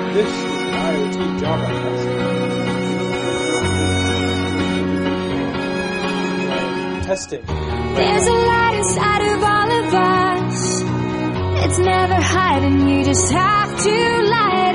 This is an IoT Java test. Testing. There's a light inside of all of us. It's never hiding, you just have to light